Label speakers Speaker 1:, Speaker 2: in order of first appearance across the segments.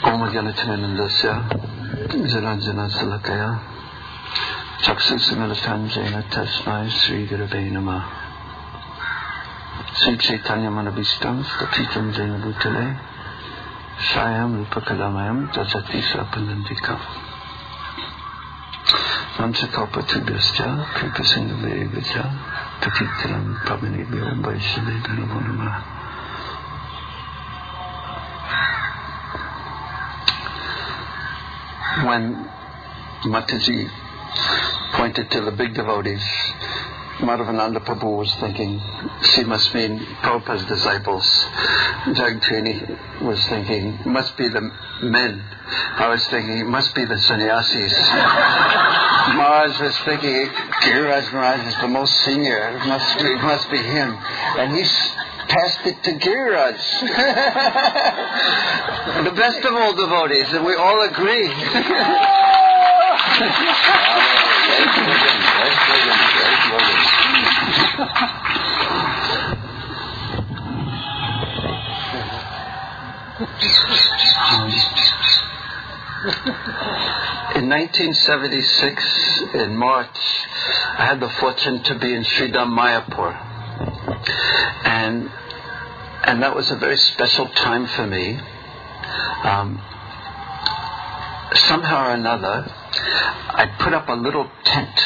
Speaker 1: Om Gyanatinandasya Janajana Salakaya Chaksusamilitanjena Tasmai Sri Gurave Namah Sri Chaitanya Manabhistam Statitam Jena Bhutale Shayam Rupakalamayam Tajati Sapanandikam Namsakalpa Tubhyascha Kripasindhavevaccha Patitaram Pavanebhyo Vaishnavebhyo Namo Namah. When Mataji pointed to the big devotees, Madhavananda Prabhu was thinking, she must mean Prabhupada's disciples. Jagtrini was thinking, must be the men. I was thinking, it must be the sannyasis. Maharaj was thinking, Giriraj Maharaj is the most senior. It must be him. And he's passed it to Giriraj. The best of all devotees, and we all agree. In 1976, in March, I had the fortune to be in Sridham Mayapur. And that was a very special time for me. Somehow or another, I put up a little tent.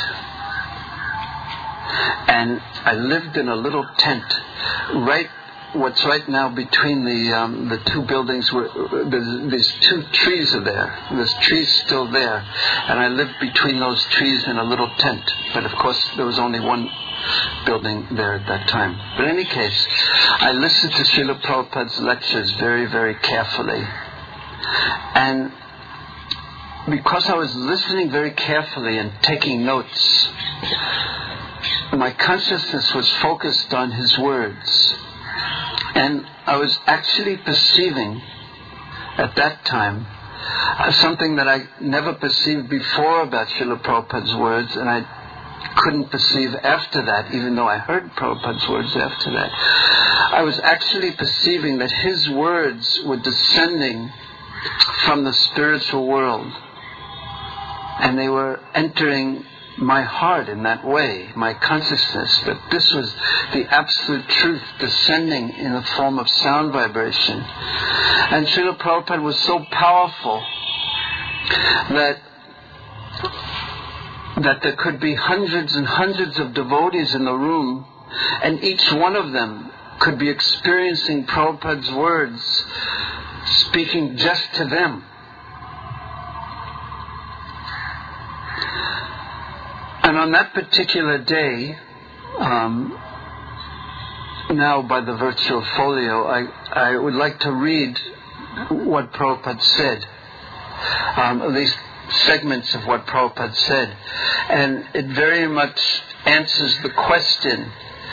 Speaker 1: And I lived in a little tent what's right now between the two buildings, there's two trees are there. There's trees still there. And I lived between those trees in a little tent. But of course, there was only one building there at that time. But in any case, I listened to Srila Prabhupada's lectures very, very carefully. And because I was listening very carefully and taking notes, my consciousness was focused on his words. And I was actually perceiving at that time something that I never perceived before about Srila Prabhupada's words, and I couldn't perceive after that, even though I heard Prabhupada's words after that. I was actually perceiving that his words were descending from the spiritual world, and they were entering my heart in that way, my consciousness, that this was the absolute truth descending in the form of sound vibration. And Srila Prabhupada was so powerful that there could be hundreds and hundreds of devotees in the room, and each one of them could be experiencing Prabhupada's words speaking just to them. And on that particular day, now by the virtue of folio, I would like to read what Prabhupada said, at least segments of what Prabhupada said. And it very much answers the question,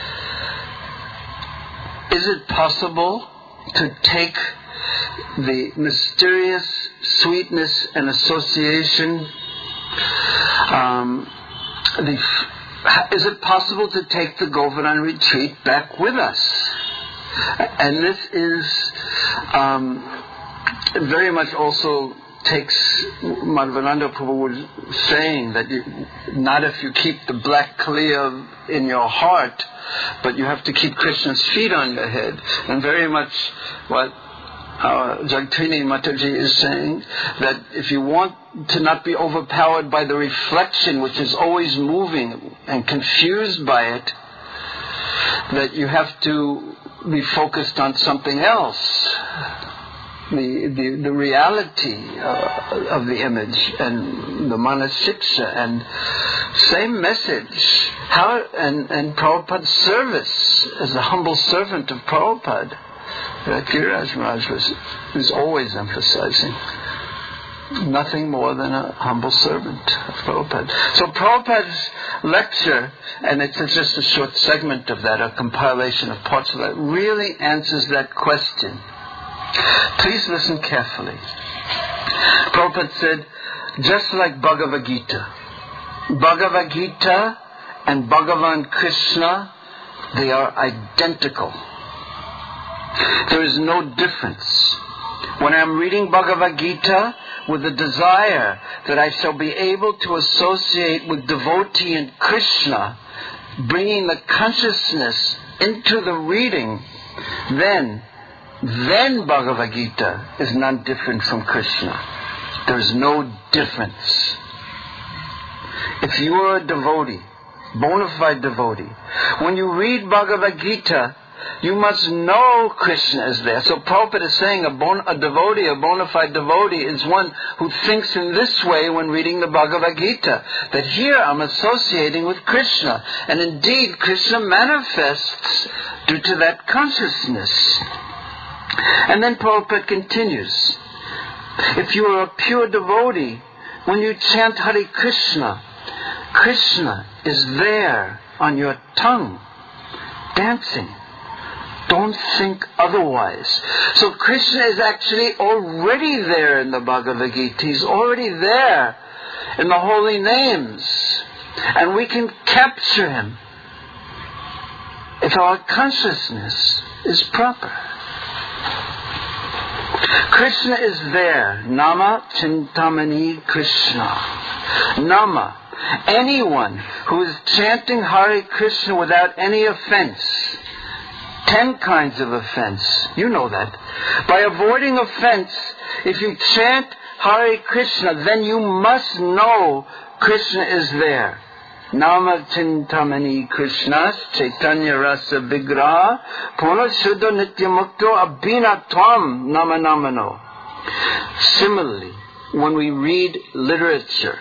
Speaker 1: is it possible to take the mysterious sweetness and association, is it possible to take the Govardhan retreat back with us? And this is very much also takes Madhavananda Prabhu was saying that not if you keep the black kaliya in your heart, but you have to keep Krishna's feet on your head. And very much what Jagtrini Mataji is saying, that if you want to not be overpowered by the reflection which is always moving and confused by it, that you have to be focused on something else, the reality of the image and the manasiksha, and same message. And Prabhupada's service as a humble servant of Prabhupada, that Giriraj Maharaj was always emphasizing. Nothing more than a humble servant of Prabhupada. So Prabhupada's lecture, and it's just a short segment of that, a compilation of parts of that, really answers that question. Please listen carefully. Prabhupada said, just like Bhagavad Gita and Bhagavan Krishna, they are identical. There is no difference. When I'm reading Bhagavad Gita with the desire that I shall be able to associate with devotee and Krishna, bringing the consciousness into the reading, then Bhagavad Gita is not different from Krishna. There's no difference. If you are a devotee, bona fide devotee, when you read Bhagavad Gita, you must know Krishna is there. So Prabhupada is saying a devotee, a bona fide devotee, is one who thinks in this way when reading the Bhagavad Gita, that here I'm associating with Krishna. And indeed, Krishna manifests due to that consciousness. And then Prabhupada continues, if you are a pure devotee, when you chant Hare Krishna, Krishna is there on your tongue, dancing. Don't think otherwise. So Krishna is actually already there in the Bhagavad Gita. He's already there in the holy names. And we can capture him if our consciousness is proper. Krishna is there. Nama Chintamani Krishna. Nama. Anyone who is chanting Hare Krishna without any offense. 10 kinds of offense. You know that. By avoiding offense, if you chant Hare Krishna, then you must know Krishna is there. Nama Chintamani Krishna Chaitanya Rasa Vigraha Puna Shuddha Nityamukto Abhina Tvam Nama Namano. Similarly, when we read literature,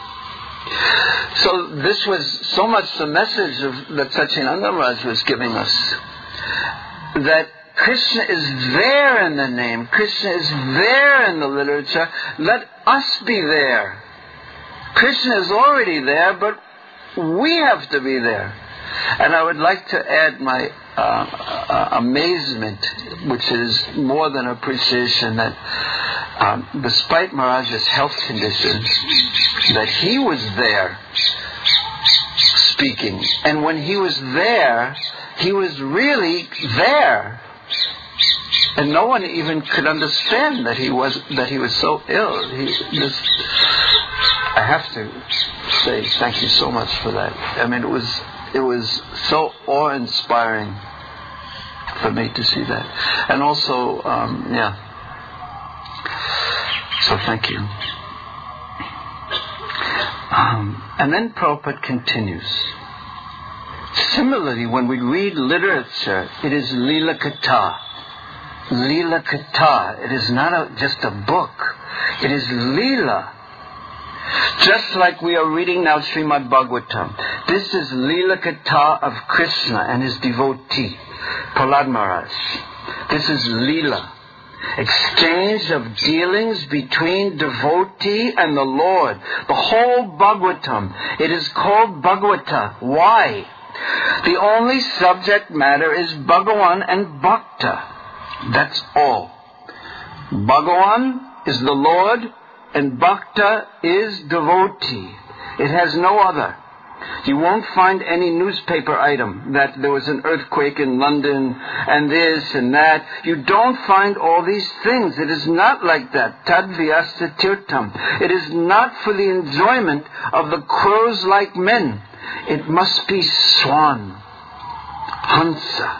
Speaker 1: so this was so much the message that Satchidananda Maharaj was giving us, that Krishna is there in the name, Krishna is there in the literature, let us be there. Krishna is already there, but we have to be there. And I would like to add my amazement, which is more than appreciation, that despite Maharaj's health conditions, that he was there speaking. And when he was there, he was really there. And no one even could understand that he was so ill. I have to say thank you so much for that. I mean, it was so awe-inspiring for me to see that. And also, so thank you. And then Prabhupada continues. Similarly, when we read literature, it is Lila Katha. Lila Katha. It is not just a book. It is Lila. Just like we are reading now Srimad Bhagavatam. This is Lila Katha of Krishna and his devotee, Prahlad Maharaj. This is Lila. Exchange of dealings between devotee and the Lord. The whole Bhagavatam. It is called Bhagavata. Why? The only subject matter is Bhagavan and Bhakta. That's all. Bhagavan is the Lord and Bhakta is devotee. It has no other. You won't find any newspaper item that there was an earthquake in London and this and that. You don't find all these things. It is not like that. Tadvyasta tirtam. It is not for the enjoyment of the crows-like men. It must be swan, Hansa.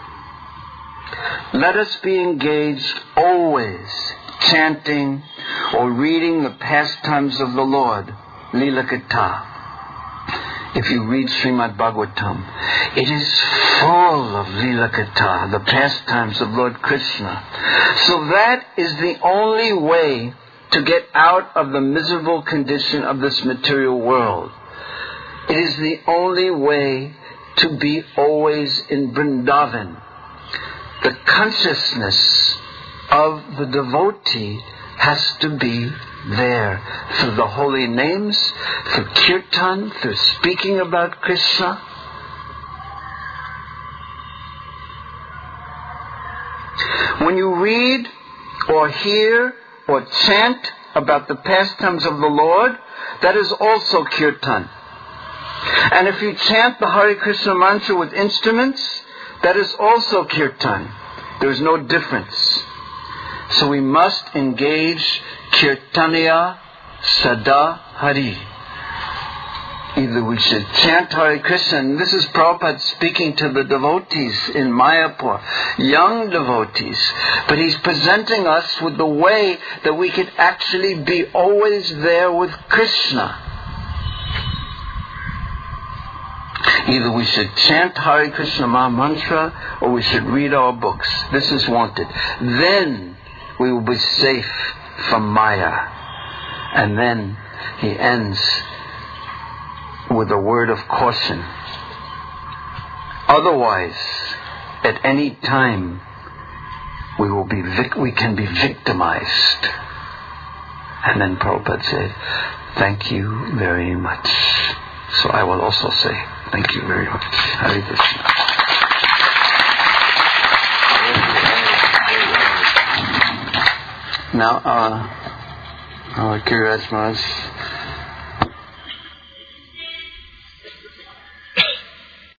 Speaker 1: Let us be engaged always, chanting or reading the pastimes of the Lord, Lila Katha. If you read Srimad Bhagavatam, it is full of Lila Katha, the pastimes of Lord Krishna. So that is the only way to get out of the miserable condition of this material world. It is the only way to be always in Vrindavan. The consciousness of the devotee has to be there through the holy names, through kirtan, through speaking about Krishna. When you read or hear or chant about the pastimes of the Lord, that is also kirtan. And if you chant the Hare Krishna mantra with instruments, that is also kirtan. There is no difference. So we must engage Kirtaniya Sada Hari. Either we should chant Hare Krishna, and this is Prabhupada speaking to the devotees in Mayapur, young devotees, but he's presenting us with the way that we could actually be always there with Krishna. Either we should chant Hare Krishna Maha Mantra, or we should read our books. This is wanted. Then we will be safe from Maya. And then he ends with a word of caution. Otherwise, at any time, we can be victimized. And then Prabhupada said, thank you very much. So I will also say, thank you very much. Hare Krishna. Now, Giriraj Maharaj